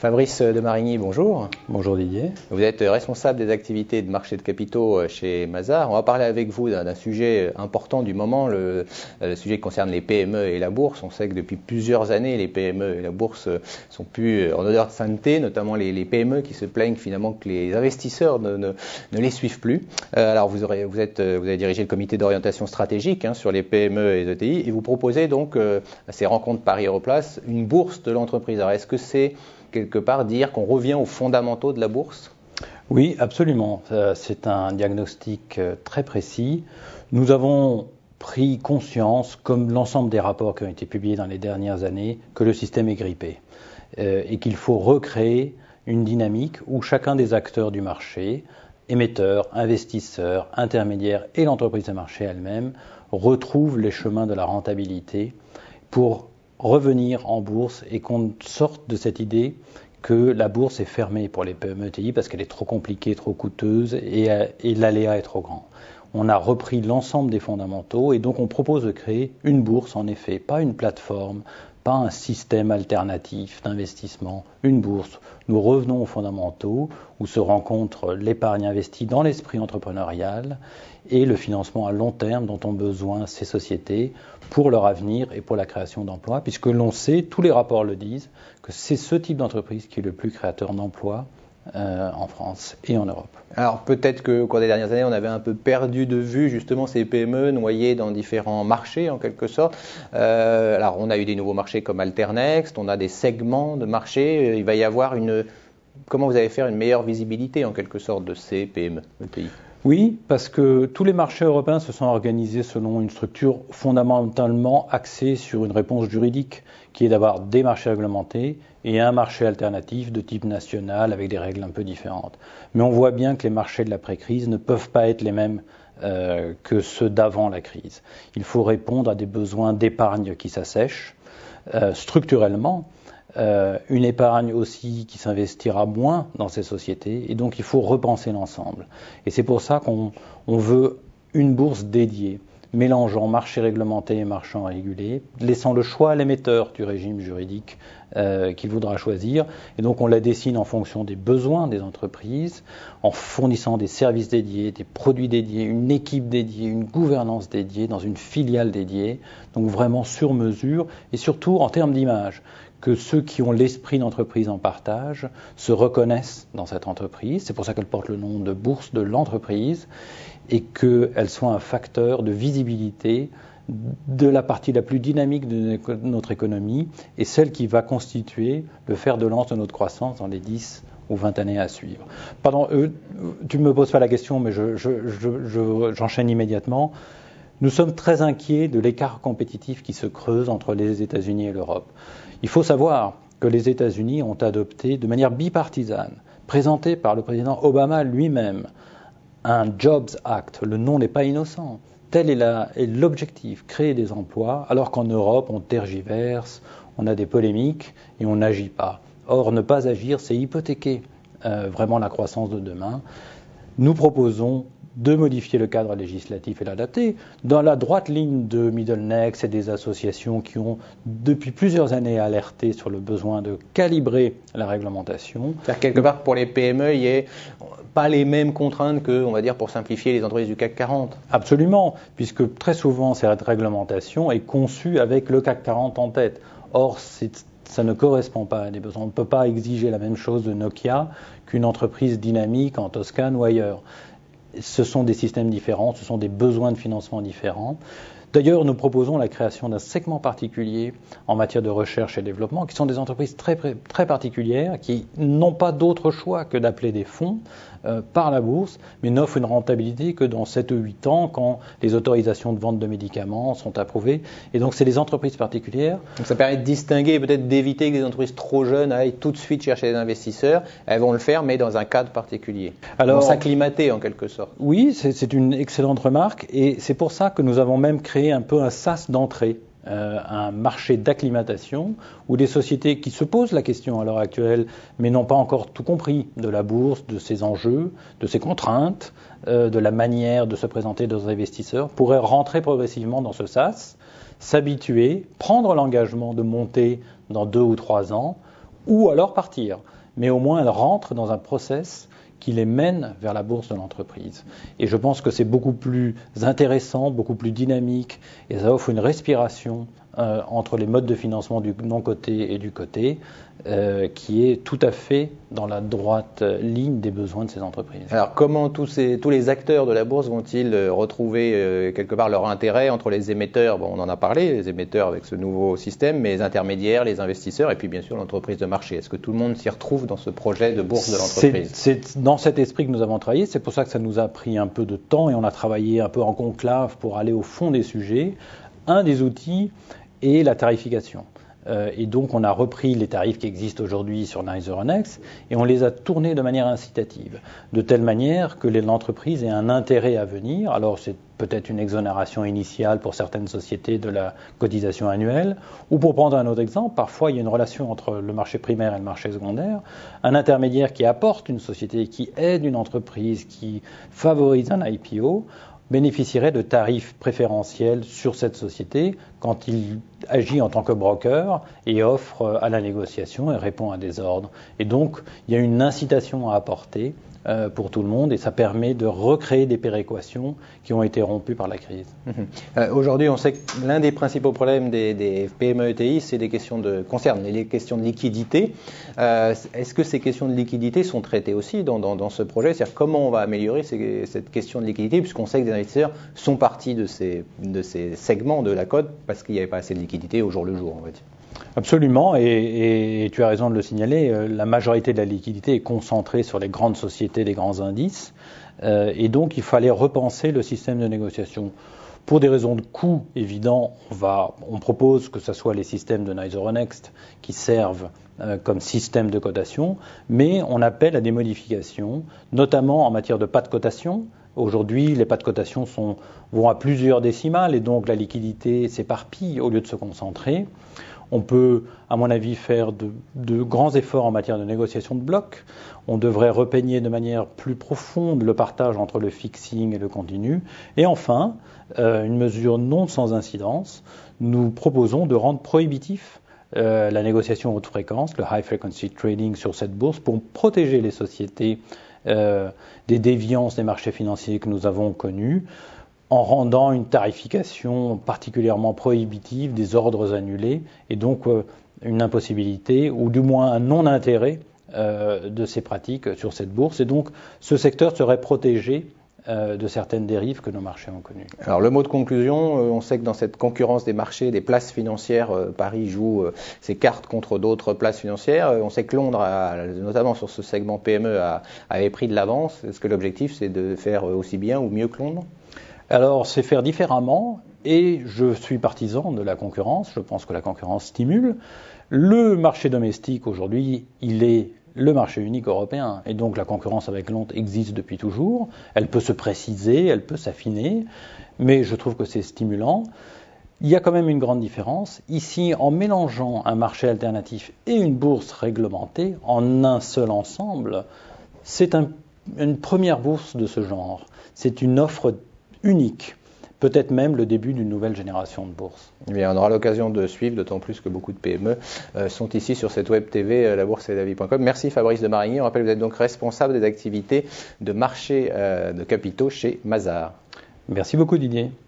Fabrice de Marigny, bonjour. Bonjour Didier. Vous êtes responsable des activités de marché de capitaux chez Mazars. On va parler avec vous d'un sujet important du moment, le sujet qui concerne les PME et la bourse. On sait que depuis plusieurs années, les PME et la bourse sont plus en odeur de sainteté, notamment les PME qui se plaignent finalement que les investisseurs ne les suivent plus. Alors vous avez dirigé le comité d'orientation stratégique sur les PME et les ETI et vous proposez donc à ces rencontres Paris-Europlace une bourse de l'entreprise. Alors est-ce que c'est quelque part dire qu'on revient aux fondamentaux de la bourse? Oui, absolument. C'est un diagnostic très précis. Nous avons pris conscience, comme l'ensemble des rapports qui ont été publiés dans les dernières années, que le système est grippé et qu'il faut recréer une dynamique où chacun des acteurs du marché, émetteurs, investisseurs, intermédiaires et l'entreprise de marché elle-même, retrouve les chemins de la rentabilité pour revenir en bourse et qu'on sorte de cette idée que la bourse est fermée pour les PME-ETI parce qu'elle est trop compliquée, trop coûteuse et l'aléa est trop grand. On a repris l'ensemble des fondamentaux et donc on propose de créer une bourse en effet, pas une plateforme, pas un système alternatif d'investissement, une bourse. Nous revenons aux fondamentaux où se rencontre l'épargne investie dans l'esprit entrepreneurial et le financement à long terme dont ont besoin ces sociétés pour leur avenir et pour la création d'emplois, puisque l'on sait, tous les rapports le disent, que c'est ce type d'entreprise qui est le plus créateur d'emplois en France et en Europe. Alors peut-être qu'au cours des dernières années, on avait un peu perdu de vue justement ces PME noyées dans différents marchés en quelque sorte. Alors on a eu des nouveaux marchés comme Alternext, on a des segments de marché. Il va y avoir comment vous allez faire une meilleure visibilité en quelque sorte de ces PME, ETI? Oui, parce que tous les marchés européens se sont organisés selon une structure fondamentalement axée sur une réponse juridique, qui est d'avoir des marchés réglementés et un marché alternatif de type national avec des règles un peu différentes. Mais on voit bien que les marchés de l'après-crise ne peuvent pas être les mêmes que ceux d'avant la crise. Il faut répondre à des besoins d'épargne qui s'assèchent structurellement. Une épargne aussi qui s'investira moins dans ces sociétés et donc il faut repenser l'ensemble. Et c'est pour ça qu'on veut une bourse dédiée, mélangeant marché réglementé et marché régulé, laissant le choix à l'émetteur du régime juridique qu'il voudra choisir. Et donc on la dessine en fonction des besoins des entreprises, en fournissant des services dédiés, des produits dédiés, une équipe dédiée, une gouvernance dédiée, dans une filiale dédiée, donc vraiment sur mesure et surtout en termes d'image, que ceux qui ont l'esprit d'entreprise en partage se reconnaissent dans cette entreprise. C'est pour ça qu'elle porte le nom de bourse de l'entreprise et qu'elle soit un facteur de visibilité de la partie la plus dynamique de notre économie et celle qui va constituer le fer de lance de notre croissance dans les 10 ou 20 années à suivre. Pardon, tu ne me poses pas la question, mais j'enchaîne immédiatement. Nous sommes très inquiets de l'écart compétitif qui se creuse entre les États-Unis et l'Europe. Il faut savoir que les États-Unis ont adopté de manière bipartisane, présenté par le président Obama lui-même, un Jobs Act. Le nom n'est pas innocent. Tel est l'objectif, créer des emplois, alors qu'en Europe, on tergiverse, on a des polémiques et on n'agit pas. Or, ne pas agir, c'est hypothéquer vraiment la croissance de demain. Nous proposons de modifier le cadre législatif et l'adapter dans la droite ligne de Middlenex et des associations qui ont depuis plusieurs années alerté sur le besoin de calibrer la réglementation. C'est-à-dire quelque part pour les PME, il n'y a pas les mêmes contraintes que, on va dire, pour simplifier les entreprises du CAC 40. Absolument, puisque très souvent cette réglementation est conçue avec le CAC 40 en tête. Or, ça ne correspond pas à des besoins. On ne peut pas exiger la même chose de Nokia qu'une entreprise dynamique en Toscane ou ailleurs. Ce sont des systèmes différents, ce sont des besoins de financement différents. D'ailleurs, nous proposons la création d'un segment particulier en matière de recherche et développement, qui sont des entreprises très, très particulières, qui n'ont pas d'autre choix que d'appeler des fonds par la bourse, mais n'offrent une rentabilité que dans 7 ou 8 ans, quand les autorisations de vente de médicaments sont approuvées. Et donc, c'est des entreprises particulières. Donc, ça permet de distinguer et peut-être d'éviter que des entreprises trop jeunes aillent tout de suite chercher des investisseurs. Elles vont le faire, mais dans un cadre particulier. Alors, vont s'acclimater en quelque sorte. Oui, c'est une excellente remarque, et c'est pour ça que nous avons même créé un peu un sas d'entrée, un marché d'acclimatation où des sociétés qui se posent la question à l'heure actuelle mais n'ont pas encore tout compris de la bourse, de ses enjeux, de ses contraintes, de la manière de se présenter aux investisseurs pourraient rentrer progressivement dans ce sas, s'habituer, prendre l'engagement de monter dans 2 ou 3 ans ou alors partir. Mais au moins, elles rentrent dans un process qui les mène vers la bourse de l'entreprise. Et je pense que c'est beaucoup plus intéressant, beaucoup plus dynamique, et ça offre une respiration entre les modes de financement du non-coté et du coté, qui est tout à fait dans la droite ligne des besoins de ces entreprises. Alors comment tous les acteurs de la bourse vont-ils retrouver quelque part leur intérêt entre les émetteurs, bon, on en a parlé, les émetteurs avec ce nouveau système, mais les intermédiaires, les investisseurs et puis bien sûr l'entreprise de marché. Est-ce que tout le monde s'y retrouve dans ce projet de bourse de l'entreprise ? C'est dans cet esprit que nous avons travaillé, c'est pour ça que ça nous a pris un peu de temps et on a travaillé un peu en conclave pour aller au fond des sujets. Un des outils est la tarification. Et donc, on a repris les tarifs qui existent aujourd'hui sur NYSE et on les a tournés de manière incitative, de telle manière que l'entreprise ait un intérêt à venir. Alors, c'est peut-être une exonération initiale pour certaines sociétés de la cotisation annuelle, ou pour prendre un autre exemple, parfois il y a une relation entre le marché primaire et le marché secondaire, un intermédiaire qui apporte une société, qui aide une entreprise, qui favorise un IPO, bénéficierait de tarifs préférentiels sur cette société quand il agit en tant que broker et offre à la négociation et répond à des ordres. Et donc, il y a une incitation à apporter pour tout le monde et ça permet de recréer des péréquations qui ont été rompues par la crise. Aujourd'hui, on sait que l'un des principaux problèmes des PME ETI, c'est concerne les questions de liquidité. Est-ce que ces questions de liquidité sont traitées aussi dans ce projet ? C'est-à-dire comment on va améliorer cette question de liquidité, puisqu'on sait que des investisseurs sont partis de ces segments de la cote parce qu'il n'y avait pas assez de liquidité au jour le jour, on va dire. Absolument, et tu as raison de le signaler, la majorité de la liquidité est concentrée sur les grandes sociétés, les grands indices, et donc il fallait repenser le système de négociation. Pour des raisons de coût évidents, on propose que ce soit les systèmes de NYSE Euronext qui servent comme système de cotation, mais on appelle à des modifications, notamment en matière de pas de cotation. Aujourd'hui, les pas de cotation vont à plusieurs décimales et donc la liquidité s'éparpille au lieu de se concentrer. On peut, à mon avis, faire de grands efforts en matière de négociation de blocs. On devrait repeigner de manière plus profonde le partage entre le fixing et le continu. Et enfin, une mesure non sans incidence, nous proposons de rendre prohibitif la négociation haute fréquence, le high frequency trading sur cette bourse, pour protéger les sociétés des déviances des marchés financiers que nous avons connus, en rendant une tarification particulièrement prohibitive des ordres annulés et donc une impossibilité ou du moins un non-intérêt de ces pratiques sur cette bourse. Et donc ce secteur serait protégé de certaines dérives que nos marchés ont connues. Alors le mot de conclusion, on sait que dans cette concurrence des marchés, des places financières, Paris joue ses cartes contre d'autres places financières. On sait que Londres, notamment sur ce segment PME, avait pris de l'avance. Est-ce que l'objectif c'est de faire aussi bien ou mieux que Londres ? Alors, c'est faire différemment, et je suis partisan de la concurrence, je pense que la concurrence stimule. Le marché domestique, aujourd'hui, il est le marché unique européen, et donc la concurrence avec Londres existe depuis toujours. Elle peut se préciser, elle peut s'affiner, mais je trouve que c'est stimulant. Il y a quand même une grande différence. Ici, en mélangeant un marché alternatif et une bourse réglementée en un seul ensemble, c'est une première bourse de ce genre. C'est une offre unique, peut-être même le début d'une nouvelle génération de bourse. Eh bien, on aura l'occasion de suivre, d'autant plus que beaucoup de PME sont ici sur cette web TV, labourse-et-la-vie.com. Merci Fabrice de Marigny. On rappelle que vous êtes donc responsable des activités de marché de capitaux chez Mazars. Merci beaucoup Didier.